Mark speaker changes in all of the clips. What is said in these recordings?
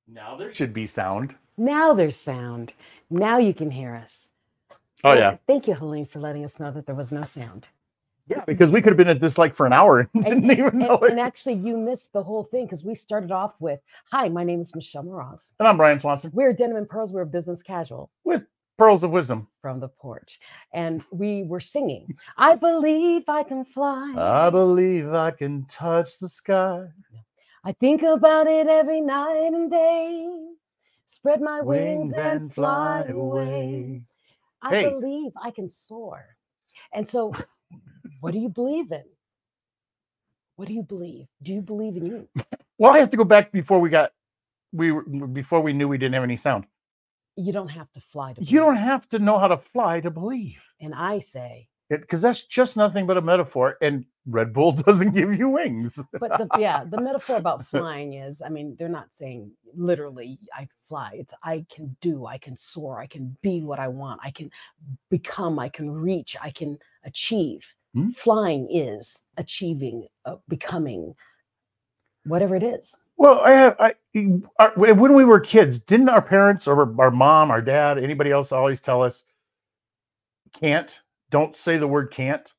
Speaker 1: Now there should be sound.
Speaker 2: Now there's sound. Now you can hear us.
Speaker 1: Oh, yeah.
Speaker 2: Thank you, Helene, for letting us know that there was no sound.
Speaker 1: Yeah, because we could have been at this like for an hour and didn't even know it.
Speaker 2: And actually, you missed the whole thing because we started off with, hi, my name is Michelle Moroz.
Speaker 1: And I'm Brian Swanson.
Speaker 2: We're Denim and Pearls. We're business casual.
Speaker 1: With pearls of wisdom.
Speaker 2: From the porch. And we were singing, I believe I can fly.
Speaker 1: I believe I can touch the sky.
Speaker 2: I think about it every night and day. Spread my wings and fly away. I believe I can soar. And so, what do you believe in? What do you believe? Do you believe in you?
Speaker 1: Well, I have to go back before before we knew we didn't have any sound.
Speaker 2: You don't have to fly to believe.
Speaker 1: You don't have to know how to fly to believe.
Speaker 2: And I say,
Speaker 1: because that's just nothing but a metaphor, and Red Bull doesn't give you wings.
Speaker 2: But the metaphor about flying is, I mean, they're not saying literally I fly. It's I can do, I can soar, I can be what I want, I can become, I can reach, I can achieve. Hmm? Flying is achieving, becoming, whatever it is.
Speaker 1: Well, when we were kids, didn't our parents or our mom, our dad, anybody else always tell us, can't? Don't say the word can't.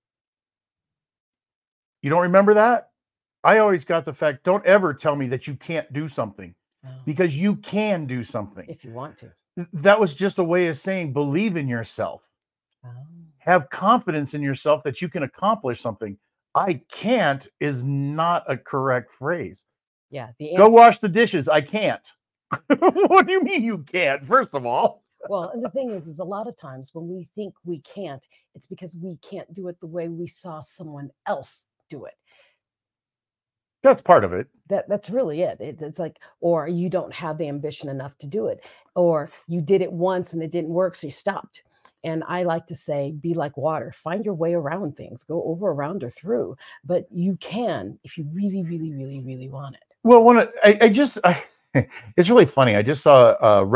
Speaker 1: You don't remember that? I always got the fact, don't ever tell me that you can't do something, because you can do something.
Speaker 2: If you want to.
Speaker 1: That was just a way of saying, believe in yourself. Have confidence in yourself that you can accomplish something. I can't is not a correct phrase.
Speaker 2: Yeah.
Speaker 1: Go wash the dishes. I can't. What do you mean you can't? First of all.
Speaker 2: Well, and the thing is a lot of times when we think we can't, it's because we can't do it the way we saw someone else do it.
Speaker 1: That's part of it.
Speaker 2: That's really it. It's like, or you don't have the ambition enough to do it, or you did it once and it didn't work, so you stopped. And I like to say, be like water, find your way around things, go over, around, or through. But you can if you really, really, really, really want it.
Speaker 1: Well, it's really funny. I just saw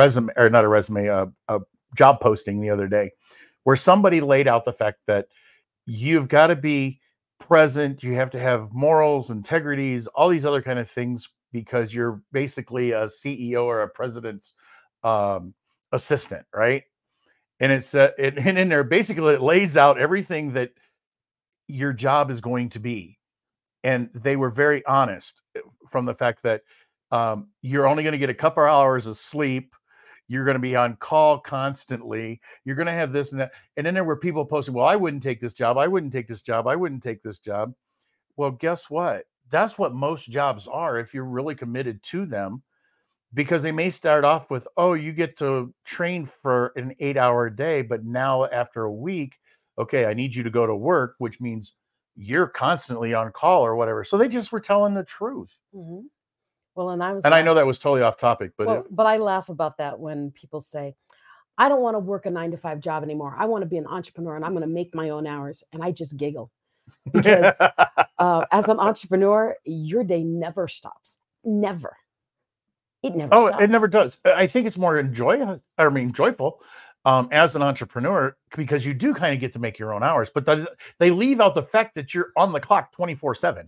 Speaker 1: a job posting the other day where somebody laid out the fact that you've got to be present. You have to have morals, integrities, all these other kind of things, because you're basically a CEO or a president's assistant, right? And and in there, basically, it lays out everything that your job is going to be. And they were very honest from the fact that you're only going to get a couple hours of sleep. You're going to be on call constantly. You're going to have this and that. And then there were people posting, well, I wouldn't take this job. I wouldn't take this job. I wouldn't take this job. Well, guess what? That's what most jobs are if you're really committed to them, because they may start off with, oh, you get to train for an 8-hour day. But now after a week, okay, I need you to go to work, which means you're constantly on call or whatever. So they just were telling the truth.
Speaker 2: Mm-hmm. Well, I
Speaker 1: know that was totally off topic, but
Speaker 2: but I laugh about that when people say, I don't want to work a 9-to-5 job anymore. I want to be an entrepreneur and I'm going to make my own hours. And I just giggle because as an entrepreneur, your day never stops. Never. It never stops.
Speaker 1: It never does. I think it's more joyful as an entrepreneur, because you do kind of get to make your own hours, but they leave out the fact that you're on the clock 24/7.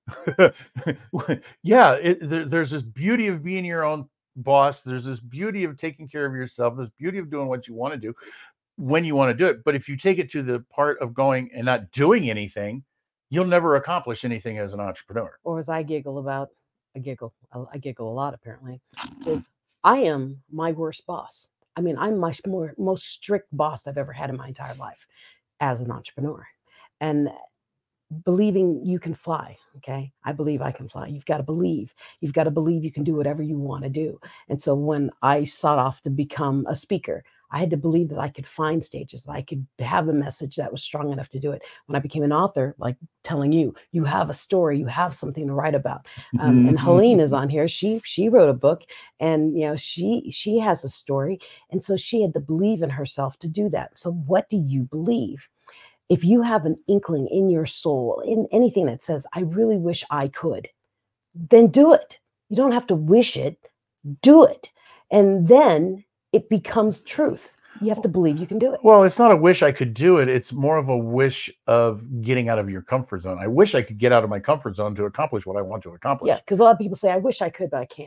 Speaker 1: Yeah, there's this beauty of being your own boss. There's this beauty of taking care of yourself. There's beauty of doing what you want to do when you want to do it. But if you take it to the part of going and not doing anything, you'll never accomplish anything as an entrepreneur.
Speaker 2: Or as I giggle about, I giggle a lot apparently, is I am my worst boss. I mean, I'm my most strict boss I've ever had in my entire life as an entrepreneur. And believing you can fly. Okay. I believe I can fly. You've got to believe you can do whatever you want to do. And so when I sought off to become a speaker, I had to believe that I could find stages, that I could have a message that was strong enough to do it. When I became an author, like telling you have a story, you have something to write about. And Helene is on here. She wrote a book, and she has a story. And so she had to believe in herself to do that. So what do you believe? If you have an inkling in your soul, in anything that says, I really wish I could, then do it. You don't have to wish it, do it. And then it becomes truth. You have to believe you can do it.
Speaker 1: Well, it's not a wish I could do it. It's more of a wish of getting out of your comfort zone. I wish I could get out of my comfort zone to accomplish what I want to accomplish.
Speaker 2: Yeah, because a lot of people say, I wish I could, but I can't.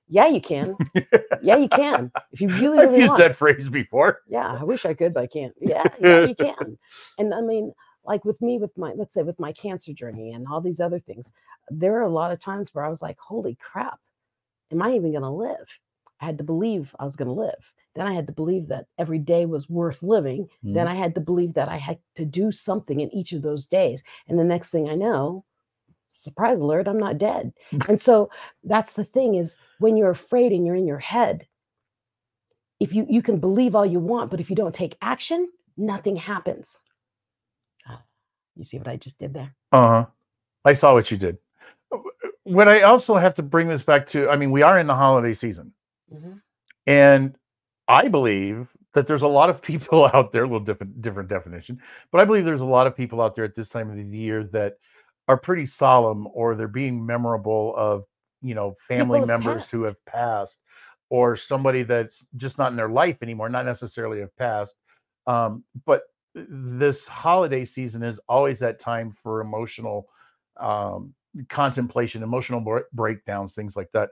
Speaker 2: Yeah, you can. Yeah, you can. If you really,
Speaker 1: I've
Speaker 2: really
Speaker 1: used
Speaker 2: want.
Speaker 1: that phrase before.
Speaker 2: Yeah, I wish I could, but I can't. Yeah, yeah, you can. And I mean, like with me, with my, let's say, with my cancer journey and all these other things, there are a lot of times where I was like, holy crap, am I even going to live? I had to believe I was going to live. Then I had to believe that every day was worth living. Then I had to believe that I had to do something in each of those days. And the next thing I know, surprise alert, I'm not dead. And so that's the thing, is when you're afraid and you're in your head, if you can believe all you want, but if you don't take action, nothing happens. You see what I just did there?
Speaker 1: Uh-huh. I saw what you did. What I also have to bring this back to, I mean, we are in the holiday season. And I believe that there's a lot of people out there, a little different definition, but I believe there's a lot of people out there at this time of the year that are pretty solemn, or they're being memorable of, family members who have passed, or somebody that's just not in their life anymore, not necessarily have passed. But this holiday season is always that time for emotional contemplation, emotional breakdowns, things like that.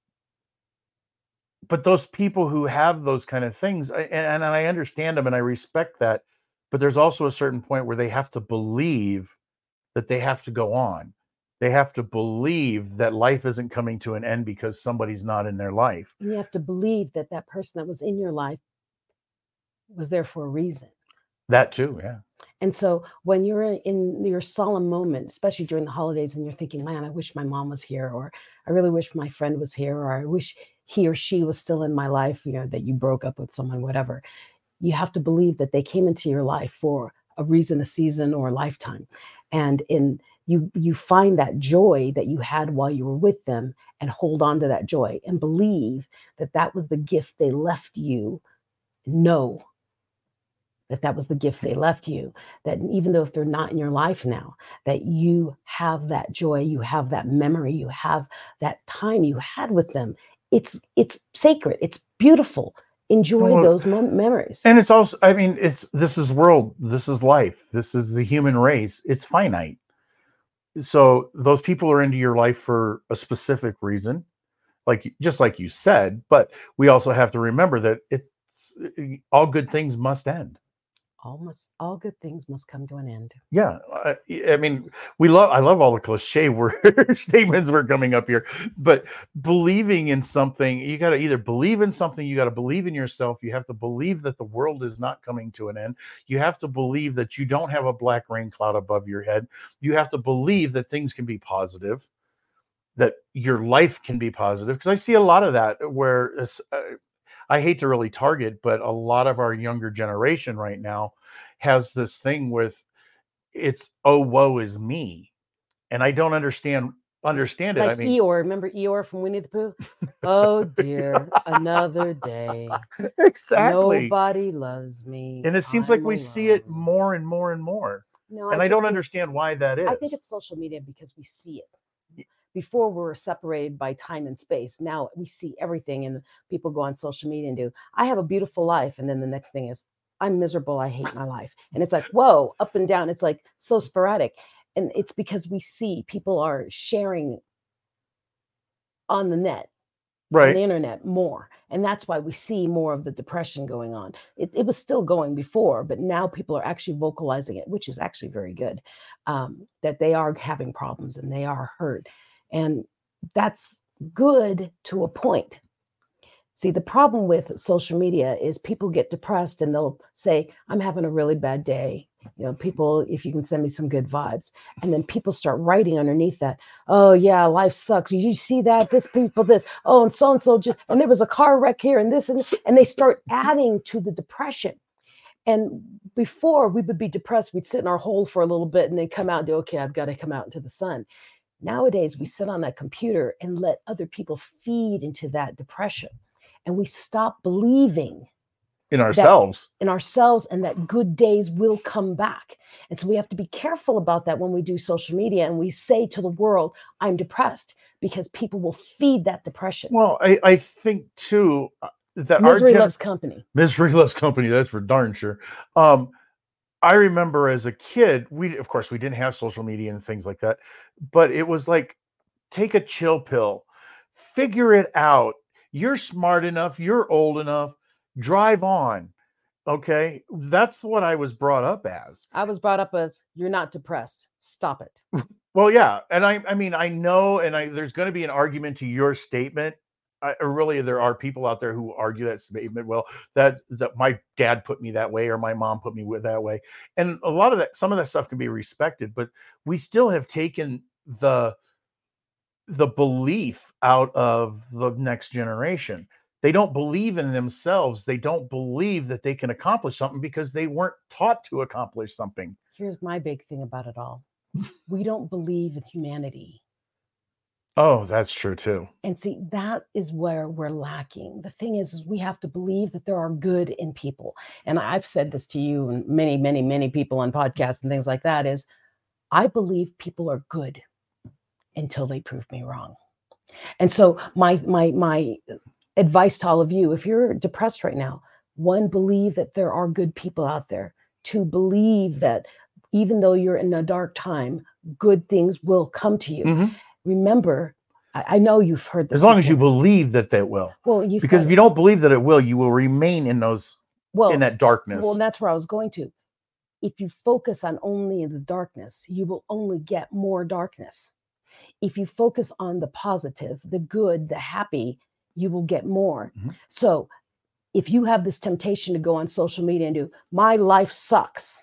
Speaker 1: But those people who have those kind of things, and I understand them and I respect that, but there's also a certain point where they have to believe that they have to go on. They have to believe that life isn't coming to an end because somebody's not in their life.
Speaker 2: And you have to believe that that person that was in your life was there for a reason.
Speaker 1: That too, yeah.
Speaker 2: And so when you're in your solemn moment, especially during the holidays, and you're thinking, man, I wish my mom was here, or I really wish my friend was here, or I wish he or she was still in my life, that you broke up with someone, whatever. You have to believe that they came into your life for a reason, a season, or a lifetime. And you find that joy that you had while you were with them, and hold on to that joy and believe that that was the gift they left you. Know that was the gift they left you, that even though if they're not in your life now, that you have that joy, you have that memory, you have that time you had with them. It's sacred, it's beautiful. Enjoy those memories.
Speaker 1: And it's also, I mean, this is life, this is the human race, it's finite. So those people are into your life for a specific reason, just like you said, but we also have to remember that it's all good things must end.
Speaker 2: All good things must come to an end.
Speaker 1: Yeah, I mean, I love all the cliche statements we're coming up here, but believing in something, you got to either believe in something, you got to believe in yourself, you have to believe that the world is not coming to an end, you have to believe that you don't have a black rain cloud above your head, you have to believe that things can be positive, that your life can be positive, because I see a lot of that where I hate to really target, but a lot of our younger generation right now has this thing with it's, oh, woe is me. And I don't understand it.
Speaker 2: Like,
Speaker 1: I mean,
Speaker 2: Eeyore, remember Eeyore from Winnie the Pooh? Oh dear, another day.
Speaker 1: Exactly.
Speaker 2: Nobody loves me.
Speaker 1: And it seems like we see it more and more and more.
Speaker 2: No,
Speaker 1: and I don't understand why that is.
Speaker 2: I think it's social media, because we see it. Before, we were separated by time and space. Now we see everything, and people go on social media and do, I have a beautiful life. And then the next thing is, I'm miserable. I hate my life. And it's like, whoa, up and down. It's like so sporadic. And it's because we see people are sharing on the net,
Speaker 1: right,
Speaker 2: on the internet more. And that's why we see more of the depression going on. It was still going before, but now people are actually vocalizing it, which is actually very good, that they are having problems and they are hurt. And that's good to a point. See, the problem with social media is people get depressed and they'll say, I'm having a really bad day. People, if you can send me some good vibes. And then people start writing underneath that, oh yeah, life sucks. You see that? This people, this, oh, and so just, and there was a car wreck here and this, and they start adding to the depression. And before, we would be depressed, we'd sit in our hole for a little bit and then come out and do, okay, I've got to come out into the sun. Nowadays, we sit on that computer and let other people feed into that depression. And we stop believing
Speaker 1: in ourselves.
Speaker 2: And that good days will come back. And so we have to be careful about that when we do social media and we say to the world, I'm depressed, because people will feed that depression.
Speaker 1: Well, I think too that
Speaker 2: misery loves company.
Speaker 1: Misery loves company. That's for darn sure. I remember as a kid, of course, we didn't have social media and things like that, but it was like, take a chill pill, figure it out. You're smart enough. You're old enough. Drive on. Okay. That's what I was brought up as.
Speaker 2: I was brought up as, you're not depressed. Stop it.
Speaker 1: Well, yeah. And I mean, I know, and there's going to be an argument to your statement. Really, there are people out there who argue that statement. Well, that my dad put me that way, or my mom put me that way. And a lot of that, some of that stuff can be respected, but we still have taken the belief out of the next generation. They don't believe in themselves. They don't believe that they can accomplish something because they weren't taught to accomplish something.
Speaker 2: Here's my big thing about it all. We don't believe in humanity.
Speaker 1: Oh, that's true too.
Speaker 2: And see, that is where we're lacking. The thing is we have to believe that there are good in people. And I've said this to you and many, many, many people on podcasts and things like that, is I believe people are good until they prove me wrong. And so my advice to all of you, if you're depressed right now, one, believe that there are good people out there. Two, believe that even though you're in a dark time, good things will come to you.
Speaker 1: Mm-hmm.
Speaker 2: Remember, I know you've heard this.
Speaker 1: As long as you believe that they will.
Speaker 2: Well,
Speaker 1: because if you don't believe that it will, you will remain in those, in that darkness.
Speaker 2: Well, that's where I was going to. If you focus on only the darkness, you will only get more darkness. If you focus on the positive, the good, the happy, you will get more. Mm-hmm. So if you have this temptation to go on social media and do, my life sucks,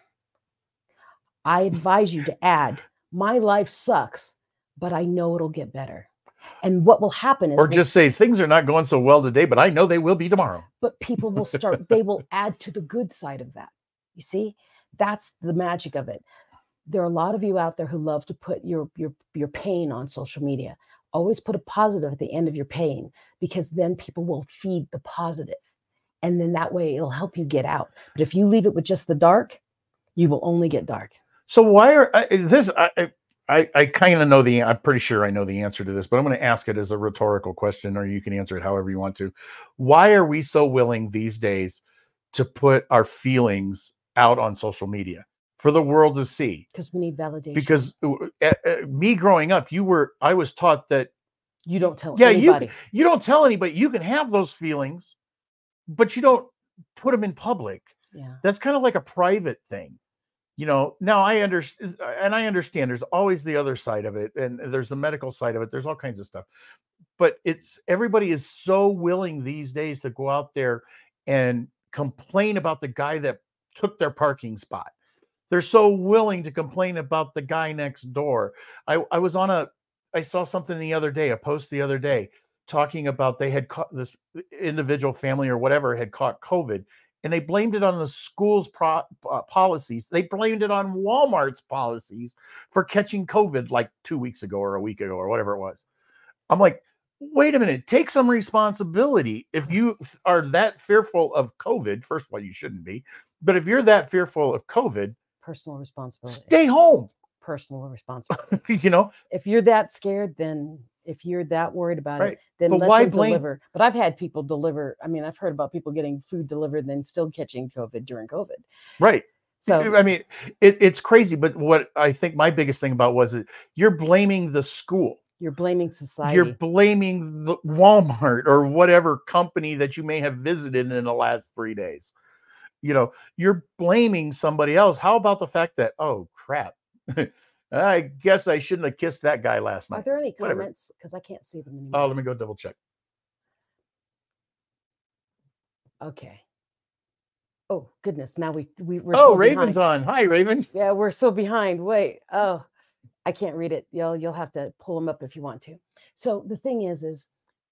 Speaker 2: I advise you to add, my life sucks, but I know it'll get better. And what will happen is,
Speaker 1: or just say, things are not going so well today, but I know they will be tomorrow.
Speaker 2: But people will start, they will add to the good side of that. You see, that's the magic of it. There are a lot of you out there who love to put your pain on social media. Always put a positive at the end of your pain, because then people will feed the positive. And then that way it'll help you get out. But if you leave it with just the dark, you will only get dark.
Speaker 1: So why are I kind of know I'm pretty sure I know the answer to this, but I'm going to ask it as a rhetorical question, or you can answer it however you want to. Why are we so willing these days to put our feelings out on social media for the world to see?
Speaker 2: Because we need validation.
Speaker 1: Because me growing up, I was taught that
Speaker 2: you don't tell anybody.
Speaker 1: You don't tell anybody. You can have those feelings, but you don't put them in public.
Speaker 2: Yeah.
Speaker 1: That's kind of like a private thing. You know, now I understand there's always the other side of it, and there's the medical side of it. There's all kinds of stuff, but everybody is so willing these days to go out there and complain about the guy that took their parking spot. They're so willing to complain about the guy next door. I saw something the other day, a post the other day, talking about they had caught this individual family or whatever had caught COVID. And they blamed it on the school's policies. They blamed it on Walmart's policies for catching COVID like 2 weeks ago or a week ago or whatever it was. I'm like, wait a minute, take some responsibility. If you are that fearful of COVID, first of all, you shouldn't be. But if you're that fearful of COVID,
Speaker 2: personal responsibility.
Speaker 1: Stay home.
Speaker 2: Personal responsibility.
Speaker 1: You know,
Speaker 2: if you're that scared, then if you're that worried about
Speaker 1: right.
Speaker 2: it, then
Speaker 1: but
Speaker 2: let them deliver. But I've had people deliver. I mean, I've heard about people getting food delivered and then still catching COVID during COVID.
Speaker 1: Right.
Speaker 2: So,
Speaker 1: I mean, it's crazy. But what I think my biggest thing about was that you're blaming the school.
Speaker 2: You're blaming society.
Speaker 1: You're blaming the Walmart or whatever company that you may have visited in the last 3 days. You know, you're blaming somebody else. How about the fact that, oh, crap. I guess I shouldn't have kissed that guy last night.
Speaker 2: Are there any comments? Because I can't see them anymore.
Speaker 1: Oh, let me go double check.
Speaker 2: Okay. Oh, goodness. Now we're
Speaker 1: so Raven's behind. On. Hi, Raven.
Speaker 2: Yeah, we're so behind. Wait. Oh, I can't read it. You'll have to pull them up if you want to. So the thing is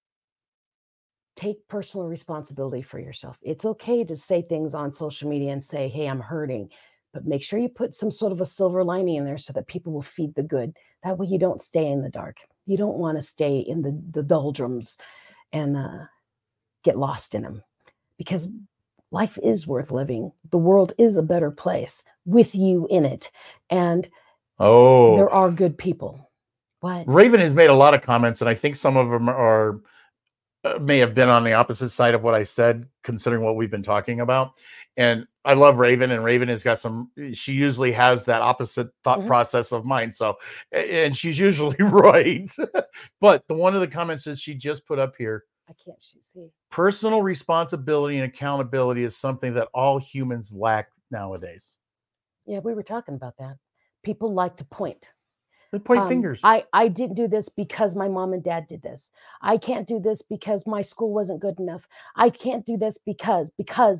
Speaker 2: take personal responsibility for yourself. It's okay to say things on social media and say, hey, I'm hurting. But make sure you put some sort of a silver lining in there so that people will feed the good. That way you don't stay in the dark. You don't want to stay in the doldrums and get lost in them. Because life is worth living. The world is a better place with you in it. And there are good people. What?
Speaker 1: Raven has made a lot of comments, and I think some of them may have been on the opposite side of what I said, considering what we've been talking about. And I love Raven, and Raven has got she usually has that opposite thought process of mine. So, and she's usually right. But one of the comments that she just put up here
Speaker 2: I can't see.
Speaker 1: Personal responsibility and accountability is something that all humans lack nowadays.
Speaker 2: Yeah, we were talking about that. People like to point.
Speaker 1: They point fingers.
Speaker 2: I didn't do this because my mom and dad did this. I can't do this because my school wasn't good enough. I can't do this because.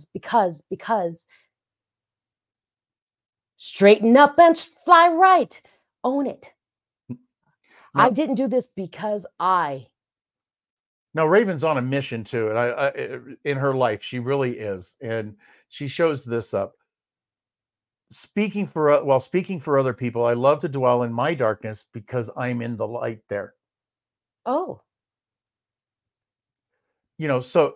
Speaker 2: Straighten up and fly right. Own it.
Speaker 1: Now,
Speaker 2: I didn't do this because I.
Speaker 1: Now Raven's on a mission too, and in her life she really is, and she shows this up. Speaking for other people, I love to dwell in my darkness because I'm in the light there.
Speaker 2: Oh.
Speaker 1: So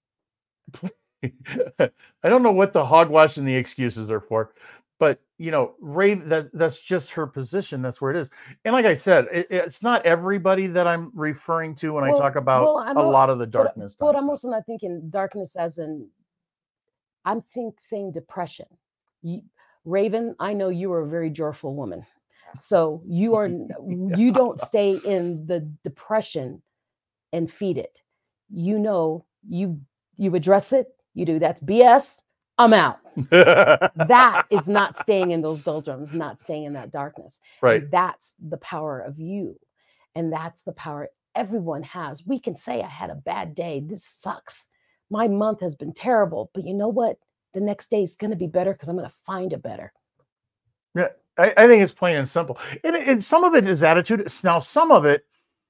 Speaker 1: I don't know what the hogwash and the excuses are for, but Raven, that's just her position. That's where it is. And like I said, it's not everybody that I'm referring to when I talk about a lot of the darkness.
Speaker 2: But I'm also not thinking darkness as in. I'm saying depression. Raven, I know you are a very joyful woman, so you don't stay in the depression and feed it. You address it. You do. That's BS. I'm out. That is not staying in those doldrums, not staying in that darkness.
Speaker 1: Right.
Speaker 2: And that's the power of you. And that's the power everyone has. We can say, I had a bad day. This sucks. My month has been terrible. But you know what? The next day is going to be better because I'm going to find a better.
Speaker 1: Yeah, I think it's plain and simple. And some of it is attitude. Now, some of it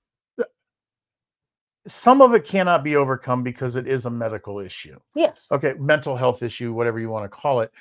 Speaker 1: cannot be overcome because it is a medical issue.
Speaker 2: Yes.
Speaker 1: Okay, mental health issue, whatever you want to call it.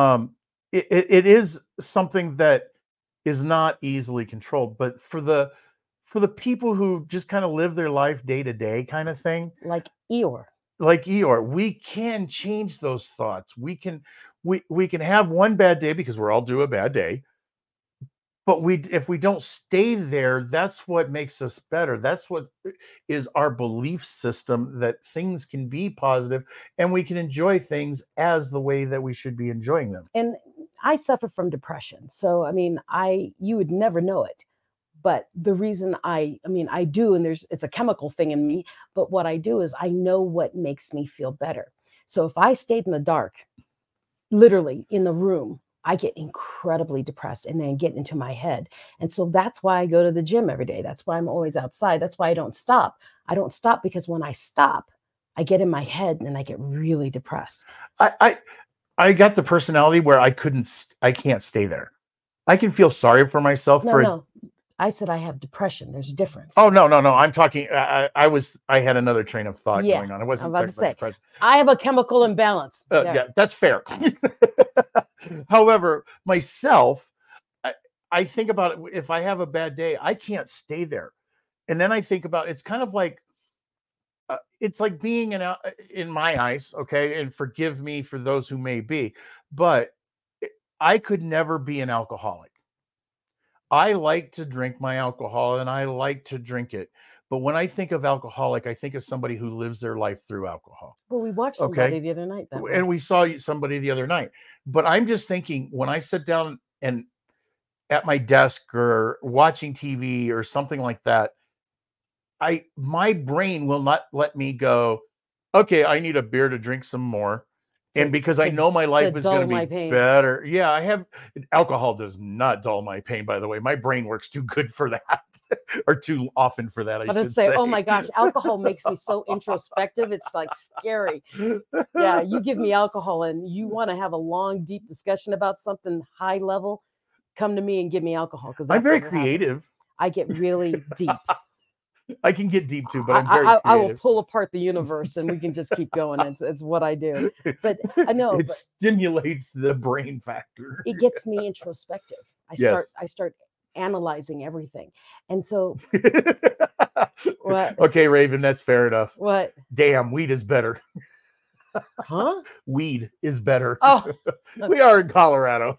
Speaker 1: It is something that is not easily controlled. But for the people who just kind of live their life day to day kind of thing,
Speaker 2: like Eeyore,
Speaker 1: we can change those thoughts. We can have one bad day because we're all due a bad day. But if we don't stay there, that's what makes us better. That's what is our belief system, that things can be positive and we can enjoy things as the way that we should be enjoying them.
Speaker 2: And I suffer from depression. So, I mean, you would never know it. But the reason I do, and it's a chemical thing in me, but what I do is I know what makes me feel better. So if I stayed in the dark, literally in the room, I get incredibly depressed and then get into my head. And so that's why I go to the gym every day. That's why I'm always outside. That's why I don't stop. I don't stop because when I stop, I get in my head and I get really depressed.
Speaker 1: I got the personality where I can't stay there. I can feel sorry for myself.
Speaker 2: No. I said I have depression. There's a difference.
Speaker 1: Oh, no. I'm talking, I had another train of thought going on. I wasn't
Speaker 2: about to say, depression. I have a chemical imbalance.
Speaker 1: Yeah, that's fair. However, myself, I think about it. If I have a bad day, I can't stay there. And then I think about, it's kind of like, it's like being in my eyes, okay? And forgive me for those who may be, but I could never be an alcoholic. I like to drink my alcohol and I like to drink it. But when I think of alcoholic, I think of somebody who lives their life through alcohol.
Speaker 2: Well, we watched somebody the other night.
Speaker 1: And we saw somebody the other night. But I'm just thinking, when I sit down and at my desk or watching TV or something like that, my brain will not let me go, okay, I need a beer to drink some more. And because I know my life is going to be better. Yeah, alcohol does not dull my pain, by the way. My brain works too good for that, or too often for that, I should say.
Speaker 2: Oh my gosh, alcohol makes me so introspective. It's like scary. Yeah, you give me alcohol and you want to have a long, deep discussion about something high level, come to me and give me alcohol. Because
Speaker 1: I'm very creative.
Speaker 2: I get really deep.
Speaker 1: I can get deep too, but I'm very creative.
Speaker 2: I will pull apart the universe and we can just keep going. It's what I do. But I know
Speaker 1: it stimulates the brain factor.
Speaker 2: It gets me introspective. I start analyzing everything. And so
Speaker 1: what? Okay, Raven, that's fair enough.
Speaker 2: What?
Speaker 1: Damn, weed is better.
Speaker 2: Huh?
Speaker 1: Weed is better.
Speaker 2: Oh.
Speaker 1: We are in Colorado.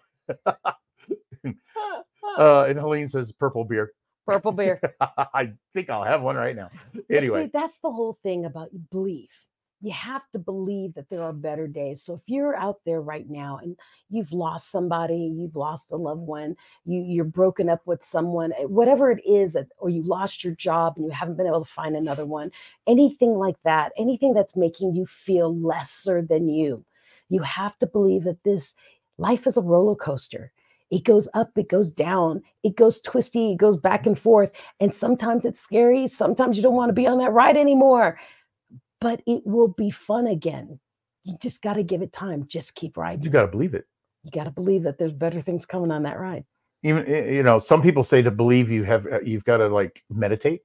Speaker 1: And Helene says purple beer.
Speaker 2: Purple beer.
Speaker 1: I think I'll have one right now. Anyway,
Speaker 2: that's the whole thing about belief. You have to believe that there are better days. So if you're out there right now and you've lost somebody, you've lost a loved one, you're broken up with someone, whatever it is, or you lost your job and you haven't been able to find another one, anything like that, anything that's making you feel lesser than you have to believe that this life is a roller coaster. It goes up, it goes down, it goes twisty, it goes back and forth. And sometimes it's scary. Sometimes you don't want to be on that ride anymore, but it will be fun again. You just got to give it time. Just keep riding.
Speaker 1: You got to believe it.
Speaker 2: You got to believe that there's better things coming on that ride.
Speaker 1: Even, some people say to believe you've got to like meditate,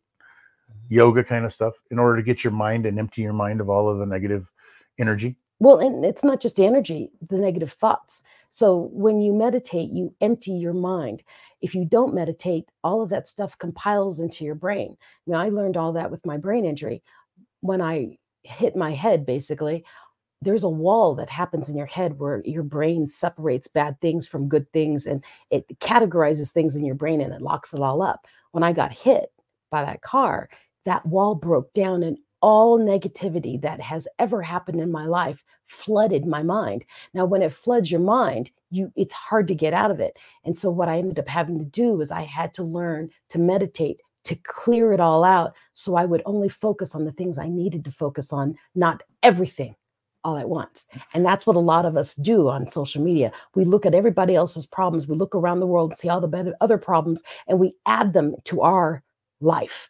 Speaker 1: yoga kind of stuff in order to get your mind and empty your mind of all of the negative energy.
Speaker 2: Well, and it's not just the energy, the negative thoughts. So when you meditate, you empty your mind. If you don't meditate, all of that stuff compiles into your brain. I learned all that with my brain injury. When I hit my head, basically, there's a wall that happens in your head where your brain separates bad things from good things, and it categorizes things in your brain and it locks it all up. When I got hit by that car, that wall broke down and all negativity that has ever happened in my life flooded my mind. Now, when it floods your mind, it's hard to get out of it. And so what I ended up having to do is I had to learn to meditate, to clear it all out, so I would only focus on the things I needed to focus on, not everything all at once. And that's what a lot of us do on social media. We look at everybody else's problems. We look around the world and see all the other problems, and we add them to our life.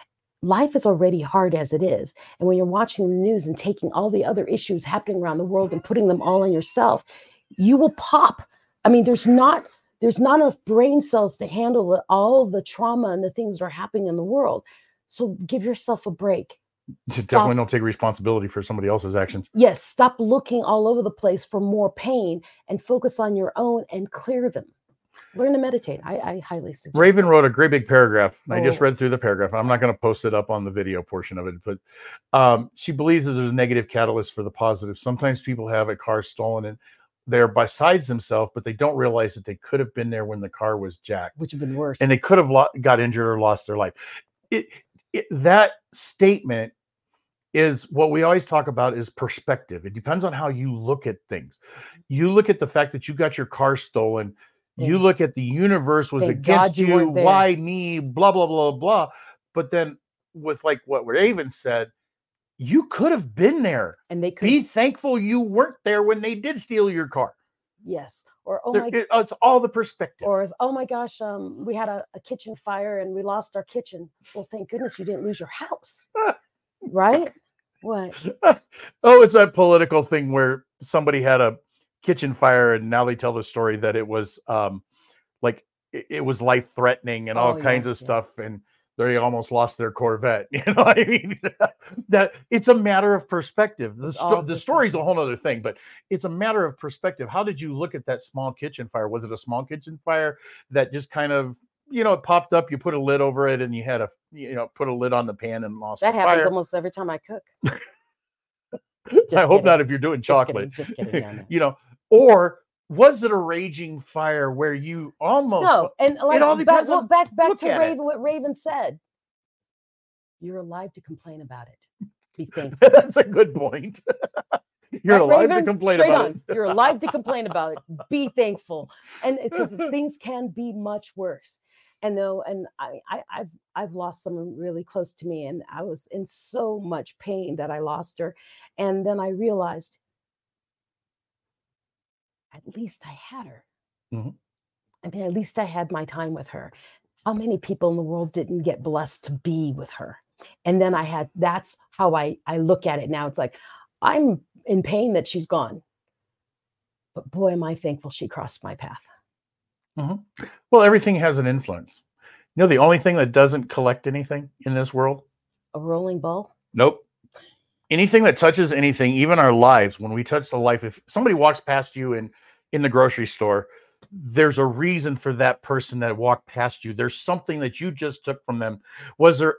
Speaker 2: Life is already hard as it is. And when you're watching the news and taking all the other issues happening around the world and putting them all on yourself, you will pop. There's not enough brain cells to handle all the trauma and the things that are happening in the world. So give yourself a break.
Speaker 1: Definitely don't take responsibility for somebody else's actions.
Speaker 2: Yes. Stop looking all over the place for more pain and focus on your own and clear them. Learn to meditate. I highly suggest.
Speaker 1: Raven wrote a great big paragraph. I just read through the paragraph. I'm not going to post it up on the video portion of it, but she believes that there's a negative catalyst for the positive. Sometimes people have a car stolen and they're besides themselves, but they don't realize that they could have been there when the car was jacked,
Speaker 2: which would have been worse,
Speaker 1: and they could have got injured or lost their life. That statement is what we always talk about is perspective. It depends on how you look at things. You look at the fact that you got your car stolen. You look at the universe was against you. Why me? Blah, blah, blah, blah. But then with like what Raven said, you could have been there.
Speaker 2: And they could
Speaker 1: be thankful you weren't there when they did steal your car.
Speaker 2: Yes. Or,
Speaker 1: it's all the perspective.
Speaker 2: Or, oh my gosh, we had a kitchen fire and we lost our kitchen. Well, thank goodness you didn't lose your house. Right? What?
Speaker 1: It's that political thing where somebody had a kitchen fire and now they tell the story that it was like it was life threatening and all kinds of stuff, and they almost lost their Corvette. That it's a matter of perspective. The story's a whole other thing, but it's a matter of perspective. How did you look at that small kitchen fire? Was it a small kitchen fire that just kind of it popped up, you put a lid over it, and you had put a lid on the pan and lost
Speaker 2: that
Speaker 1: the
Speaker 2: happens
Speaker 1: fire.
Speaker 2: Almost every time I cook.
Speaker 1: I hope not if you're doing chocolate.
Speaker 2: Just kidding.
Speaker 1: Or was it a raging fire where you almost
Speaker 2: and like,
Speaker 1: it all depends on
Speaker 2: back to Raven, what Raven said. You're alive to complain about it. Be thankful.
Speaker 1: That's a good point. You're alive to complain about it.
Speaker 2: You're alive to complain about it. Be thankful. And because things can be much worse. And I've lost someone really close to me, and I was in so much pain that I lost her. And then I realized at least I had her.
Speaker 1: Mm-hmm.
Speaker 2: At least I had my time with her. How many people in the world didn't get blessed to be with her? And then that's how I look at it now. It's like, I'm in pain that she's gone. But boy, am I thankful she crossed my path.
Speaker 1: Mm-hmm. Well, everything has an influence. The only thing that doesn't collect anything in this world?
Speaker 2: A rolling ball?
Speaker 1: Nope. Anything that touches anything, even our lives, when we touch the life, if somebody walks past you in the grocery store, there's a reason for that person that walked past you. There's something that you just took from them. Was it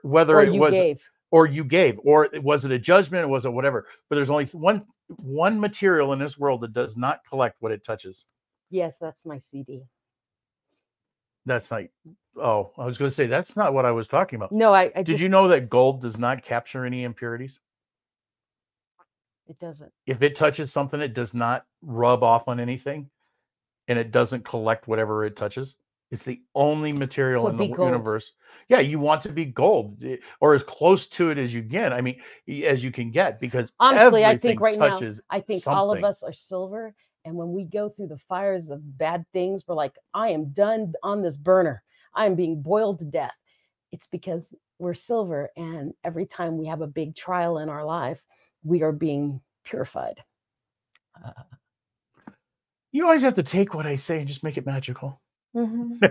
Speaker 1: a judgment, or was it whatever? But there's only one material in this world that does not collect what it touches.
Speaker 2: Yes, that's my CD.
Speaker 1: That's like, I was going to say, that's not what I was talking about.
Speaker 2: No,
Speaker 1: Did you know that gold does not capture any impurities?
Speaker 2: It doesn't.
Speaker 1: If it touches something, it does not rub off on anything, and it doesn't collect whatever it touches. It's the only material
Speaker 2: So
Speaker 1: in the
Speaker 2: be gold.
Speaker 1: universe. Yeah, you want to be gold, or as close to it as you get. I mean, as you can get, because
Speaker 2: Honestly, I
Speaker 1: everything
Speaker 2: think right now,
Speaker 1: touches
Speaker 2: I think all of
Speaker 1: something.
Speaker 2: us are silver. And when we go through the fires of bad things, we're like, I am done on this burner. I am being boiled to death. It's because we're silver. And every time we have a big trial in our life, we are being purified.
Speaker 1: You always have to take what I say and just make it magical.
Speaker 2: Mhm.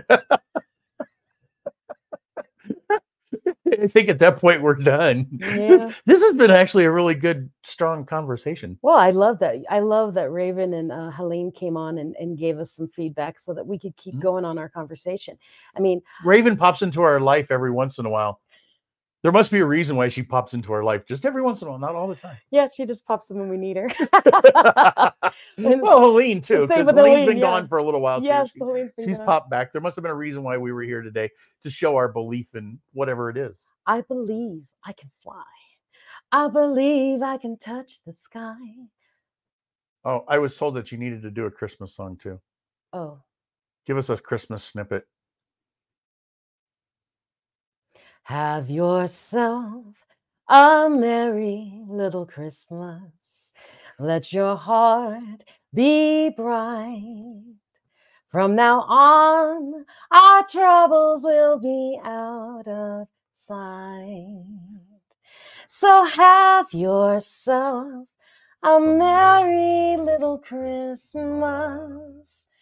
Speaker 1: I think at that point we're done.
Speaker 2: Yeah.
Speaker 1: This has been actually a really good, strong conversation.
Speaker 2: Well, I love that. I love that Raven and Helene came on and gave us some feedback so that we could keep going on our conversation. I mean,
Speaker 1: Raven pops into our life every once in a while. There must be a reason why she pops into our life just every once in a while, not all the time.
Speaker 2: yeah, she just pops in when we need her.
Speaker 1: Well, Helene too,
Speaker 2: Same
Speaker 1: because
Speaker 2: with
Speaker 1: Helene's
Speaker 2: Helene,
Speaker 1: been
Speaker 2: yeah.
Speaker 1: gone for a little while
Speaker 2: Yes,
Speaker 1: too.
Speaker 2: Helene's been
Speaker 1: She's
Speaker 2: gone.
Speaker 1: popped back. There must have been a reason why we were here today, to show our belief in whatever it is.
Speaker 2: I believe I can fly. I believe I can touch the sky.
Speaker 1: Oh, I was told that you needed to do a Christmas song too.
Speaker 2: Oh,
Speaker 1: Give us a Christmas snippet.
Speaker 2: have yourself a merry little Christmas. Let your heart be bright. From now on, our troubles will be out of sight. So have yourself a merry little Christmas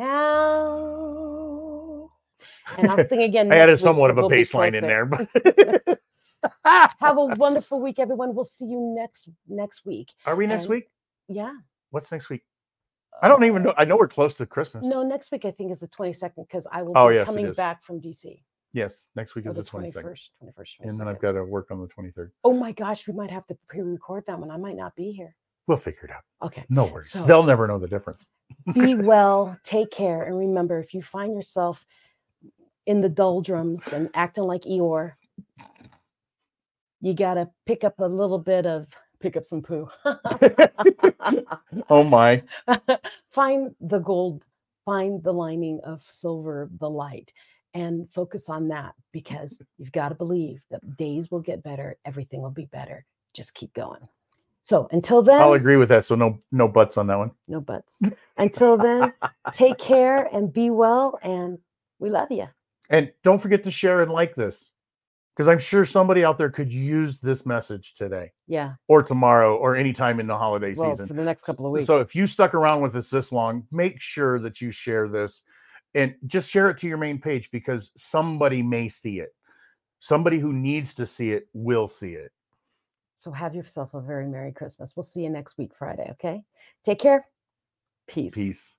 Speaker 2: now. And I'll sing again.
Speaker 1: I
Speaker 2: next
Speaker 1: added
Speaker 2: week,
Speaker 1: somewhat
Speaker 2: but
Speaker 1: of a
Speaker 2: we'll be
Speaker 1: bass line in
Speaker 2: closer.
Speaker 1: there, but
Speaker 2: Have a wonderful week, everyone. We'll see you next week.
Speaker 1: are we next
Speaker 2: And-
Speaker 1: week?
Speaker 2: Yeah.
Speaker 1: What's next week? I don't even know. I know we're close to Christmas.
Speaker 2: No, next week I think is the 22nd because I will
Speaker 1: Oh,
Speaker 2: be
Speaker 1: yes, it
Speaker 2: coming
Speaker 1: is.
Speaker 2: back from DC.
Speaker 1: Yes, next week
Speaker 2: Or
Speaker 1: is the
Speaker 2: 21st,
Speaker 1: 22nd.
Speaker 2: 21st,
Speaker 1: And then I've
Speaker 2: 22nd.
Speaker 1: got to work on the 23rd.
Speaker 2: Oh my gosh, we might have to pre-record that one. I might not be here.
Speaker 1: We'll figure it out.
Speaker 2: Okay.
Speaker 1: No worries.
Speaker 2: So-
Speaker 1: They'll never know the difference.
Speaker 2: Be well, take care, and remember, if you find yourself in the doldrums and acting like Eeyore, you gotta pick up some poo.
Speaker 1: Oh my.
Speaker 2: Find the gold, find the lining of silver, the light, and focus on that, because you've got to believe that days will get better, everything will be better. Just keep going. So until then,
Speaker 1: I'll agree with that. So no butts on that one.
Speaker 2: no buts. Until then, take care and be well, and we love you.
Speaker 1: And don't forget to share and like this, because I'm sure somebody out there could use this message today
Speaker 2: Yeah.
Speaker 1: or tomorrow or anytime in the holiday
Speaker 2: Well,
Speaker 1: season.
Speaker 2: for the next couple of weeks.
Speaker 1: So if you stuck around with us this long, make sure that you share this and just share it to your main page, because somebody may see it. Somebody who needs to see it will see it.
Speaker 2: So have yourself a very Merry Christmas. We'll see you next week, Friday. Okay. Take care. Peace.
Speaker 1: Peace.